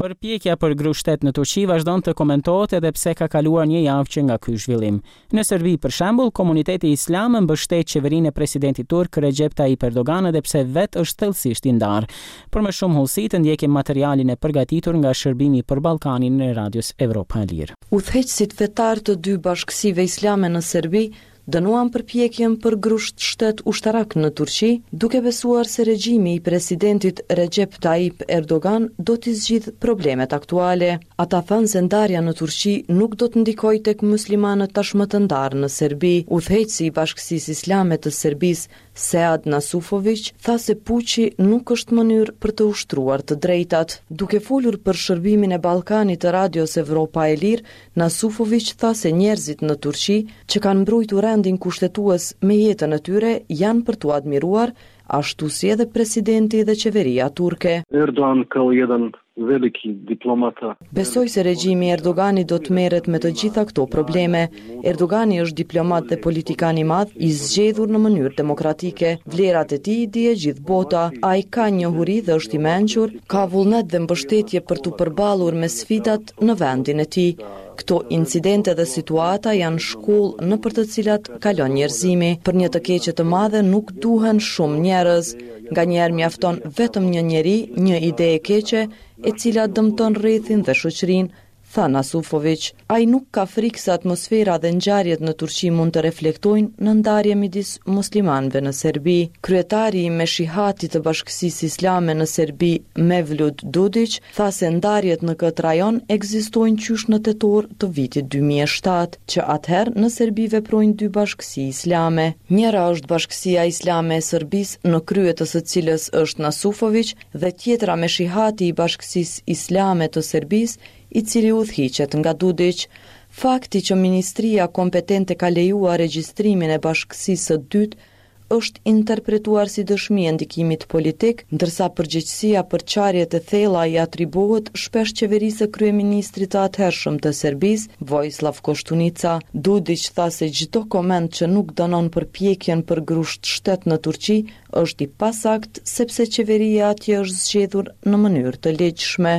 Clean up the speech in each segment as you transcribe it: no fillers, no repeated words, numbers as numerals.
Përpjekja për grushtet në Turqi vazhdon të komentohet edhe pse ka kaluar një javë që nga ky zhvillim. Në Serbi, për shembull, komuniteti islam mbështet qeverinë e presidentit turk Recep Tayyip Erdogan edhe pse vetë është thellësisht i ndarë. Për më shumë hollësi të ndjekim materialin e përgatitur nga shërbimi për Ballkanin në Radios Evropa e Lirë. Udhëheqësit fetar të dy bashkësive islame në Serbi dënuan përpjekjen për grusht shtet ushtarak në Turqi, duke besuar se regjimi i presidentit Recep Tayyip Erdogan do t'i zgjidh problemet aktuale. Ata thanë se ndarja në Turqi nuk do të ndikojë tek muslimanët tashmë të ndarë në Serbi. Udhëheqësi i Bashkësisë Islame të Serbisë, Sead Nasufović, tha se puçi nuk është mënyrë për të ushtruar të drejtat. Duke folur për shërbimin e Ballkanit të Radios Evropa e Lirë, Nasufović tha se njerëzit në Turqi që kanë mbrojtur rendin kushtetues me jetën e tyre janë për t'u admiruar, ashtu si edhe presidenti dhe qeveria turke. Erdogan kao jedan veliki diplomata. Besoj se regjimi Erdoganit do të merret me të gjitha këto probleme. Erdogani është diplomat dhe politikan i madh, i zgjedhur në mënyrë demokratike. Vlerat e tij i dije gjithë bota. Ai ka njohuri dhe është i mençur, ka vullnet dhe mbështetje për t'u përballur me sfidat në vendin e tij. Këto incidente dhe situata janë shkollë në për të cilat kalon njerëzimi. Për një të keqe të madhe nuk duhen shumë njerëz. Nganjëherë mjafton vetëm një njeri, një ide e keqe, e cila dëmton rrethin dhe shoqërinë, tha Nasufović. Ai nuk ka frikë se atmosfera dhe ngjarjet në Turqi mund të reflektojnë në ndarje midis muslimanëve në Serbi. Kryetari i Meshihatit të Bashkësisë Islame në Serbi, Mevlut Dudić, tha se ndarjet në këtë rajon ekzistojnë qysh në tetor të vitit 2007, që atëherë në Serbi veprojnë dy bashkësi islame. Njëra është Bashkësia Islame e Serbisë, në krye të së cilës është Nasufović, dhe tjetra Meshihati i Bashkësisë Islame të Serbisë, i cili udhëhiqet nga Dudić. Fakti që ministria kompetente ka lejuar regjistrimin e bashkësisë së dytë është interpretuar si dëshmi e ndikimit politik, ndërsa përgjegjësia për çarjet e thella i atribuohet shpesh qeverisë së kryeministrit të atëhershëm të Serbisë, Vojislav Koštunica. Dudić tha se çdo koment që nuk dënon përpjekjen për grusht shtet në Turqi është i pasakt, sepse qeveria atje është zgjedhur në mënyrë të legjshme.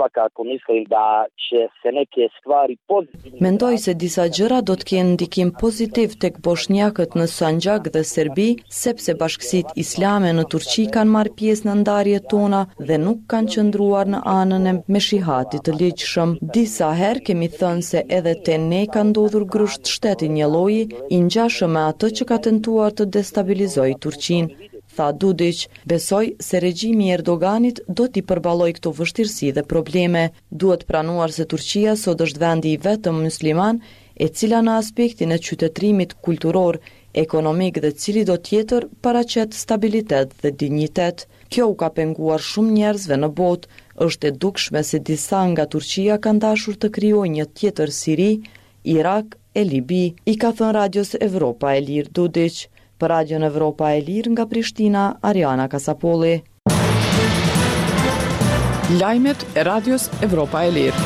Mendoj se disa gjëra do të kenë ndikim pozitiv tek bosnjakët në Sanxhak dhe Serbi, sepse bashkësitë islame në Turqi kanë marrë pjesë në ndarjet tona dhe nuk kanë qëndruar në anën e Meshihatit të ligjshëm. Disa herë kemi thënë se edhe te ne ka ndodhur grusht shteti një lloji i ngjashëm me atë që ka tentuar të destabilizojë Turqinë, tha Dudić. Besoj se regjimi i Erdoganit do t'i përballojë këto vështirësi dhe probleme. Duhet pranuar se Turqia sot është vendi i vetëm musliman e cila në aspektin e qytetërimit kulturor, ekonomik dhe cili do tjetër paraqet stabilitet dhe dinjitet. Kjo u ka penguar shumë njerëzve në botë. Është e dukshme se disa nga Turqia kanë dashur të krijojnë një tjetër Siri, Irak e Libi, i ka thënë Radios Evropa e Lirë Dudić. Për Radion Evropa e Lirë nga Prishtina, Ariana Kasapolli. Lajmet e Radios Evropa e Lirë.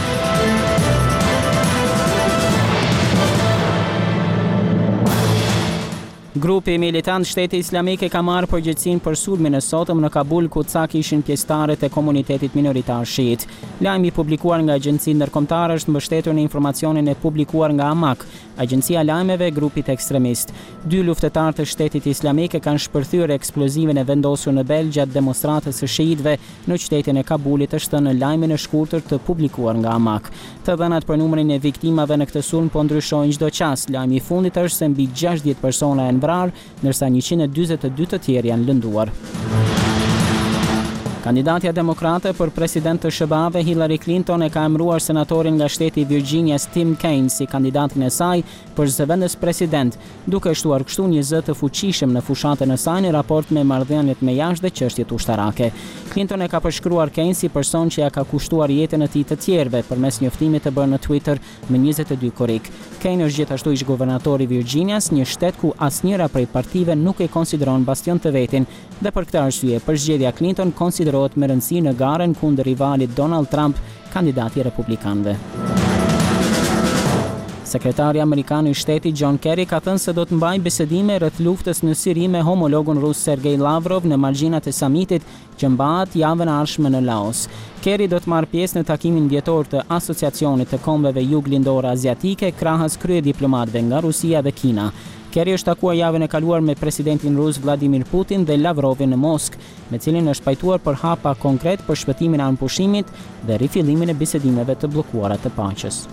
Grupi militant Shteti Islamik e ka marrë përgjegjësinë për sulmin e sotëm në Kabul, ku ca kishin pjesëtarët e komunitetit minoritar shiit. Lajmi i publikuar nga agjencia ndërkombëtare është mbështetur në informacionin e publikuar nga Amak, agjencia e lajmeve e grupit ekstremist. Dy luftëtarë të Shtetit Islamik e kanë shpërthyer eksplozivin e vendosur në Bel gjatë demonstratës së shiitëve në qytetin e Kabulit, është në lajmin e shkurtër të publikuar nga Amak. Të dhënat për numrin e viktimave në këtë sulm po ndryshojnë çdo çast. Lajmi i fundit është se mbi 60 persona janë ndërsa 142 të tjerë janë lënduar. Kandidatja demokrate për president të SBA-ve Hillary Clinton e ka emëruar senatorin nga shteti i Virginias Tim Kaine si kandidatin e saj për zëvendës president, duke shtuar kështu një zë të fuqishëm në fushatën e saj në raport me marrëdhëniet me jashtë dhe çështjet ushtarake. Clinton e ka përshkruar Kaine si person që ja ka kushtuar jetën e tij të tjerëve përmes njoftimit të bërë në Twitter më 22 korrik. Kaine është gjithashtu ish guvernatori i Virginias, një shtet ku asnjëra prej partive nuk e konsideron bastion të vetin, dhe për këtë arsye përzgjedhja Clinton konsiderohet me rëndësi në garen kundër rivalit Donald Trump, kandidati i republikanëve. Sekretari amerikan I Shtetit John Kerry ka thënë se do të mbajë bisedime rreth luftës në Siri me homologun rus Sergej Lavrov në margjinat e samitit që mbahet javën e ardhshme në Laos. Kerry do të marrë pjesë në takimin vjetor të Asociacionit të Kombeve Juglindore Aziatike krahas kryediplomatëve nga Rusia dhe Kina. Kerry është takuar javën e kaluar me presidentin rus Vladimir Putin dhe Lavrovin në Moskë, me cilin është pajtuar për hapa konkret për shpëtimin e anëpushimit dhe rifillimin e bisedimeve të bllokuara të paqes.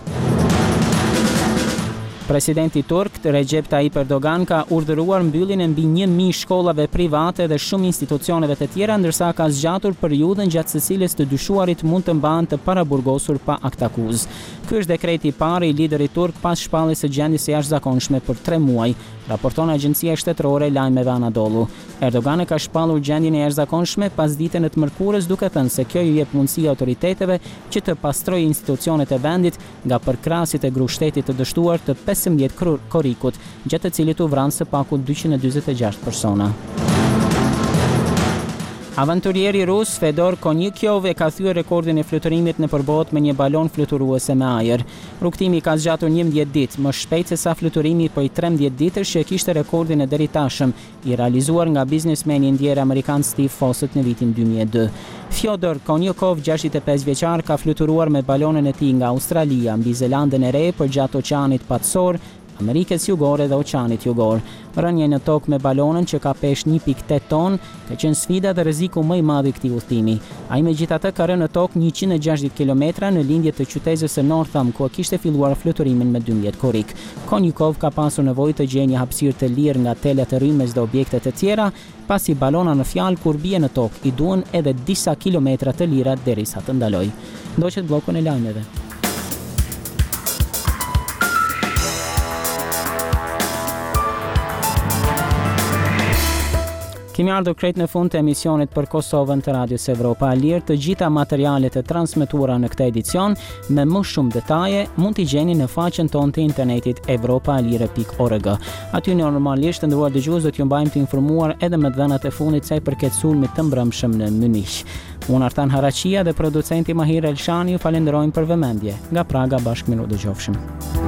Presidenti turk Recep Tayyip Erdogan ka urdhëruar mbylljen e mbi 1000 shkollave private dhe shumë institucioneve të tjera, ndërsa ka zgjatur periudhën gjatë së cilës të dyshuarit mund të mbahen të paraburgosur pa aktakuz. Ky është dekreti I parë I liderit turk pas shpalljes së gjendjes së jashtëzakonshme për 3 muaj, raporton Agjencia Shtetërore e Lajmeve Anadolu. Erdogan e ka shpallur gjendjen e jashtëzakonshme pas ditën e të mërkurës, duke thënë se kjo I jep mundësi autoriteteve që të pastrojë institucionet e vendit nga përkrahasit e grushtetit të dështuar të 15 korrikut, gjatë të cilit u vranë së paku 246 persona. Aventurieri rus Fedor Konyikyov e ka thyer rekordin e fluturimit nëpër botë me një balon fluturuese me ajër. Rrugtimi ka zgjatur 11 ditë, më shpejt se sa fluturimi prej 13 ditësh që kishte rekordin e deritashëm, I realizuar nga biznesmeni ndjer amerikan Steve Fossett në vitin 2002. Fyodor Konyukov, 65 vjeçar, ka fluturuar me balonën e tij nga Australia mbi Zelandën e Re përgjatë Oqeanit Patësor, Amerikës Jugore dhe Oqeanit Jugor. Rënja në tokë me balonën që ka peshë 1.8 ton ka qenë sfida dhe rreziku më I madh I këtij udhëtimi. Ai megjithatë ka rënë në tokë 160 kilometra në lindje të qytetës së Northam, ku kishte filluar fluturimin me 12 korrik. Konyukov ka pasur nevojë të gjejë një hapësirë të lirë nga telat e rrymës dhe objekte të tjera, pasi balona në fjalë kur bie në tokë I duhen edhe disa kilometra të lira derisa të ndalojë. Ndoqet bllokun e lajmeve. Kemi ardhur krejt në fund të emisionit për Kosovën të Radios Evropa e Lirë. Të gjitha materialet e transmetuara në këtë edicion me më shumë detaje mund t'i gjeni në faqen tonë të internetit evropaelire.org. Aty normalisht të nderuar dëgjues do t'ju mbajmë të informuar edhe me dhënat e fundit sa I përket sulmit të mbrëmshëm në Munich. Unë Artan Haraqia dhe producenti Mahir Elshani ju falenderojmë për vëmendje. Nga Praga bashkë miru dëgjofshim.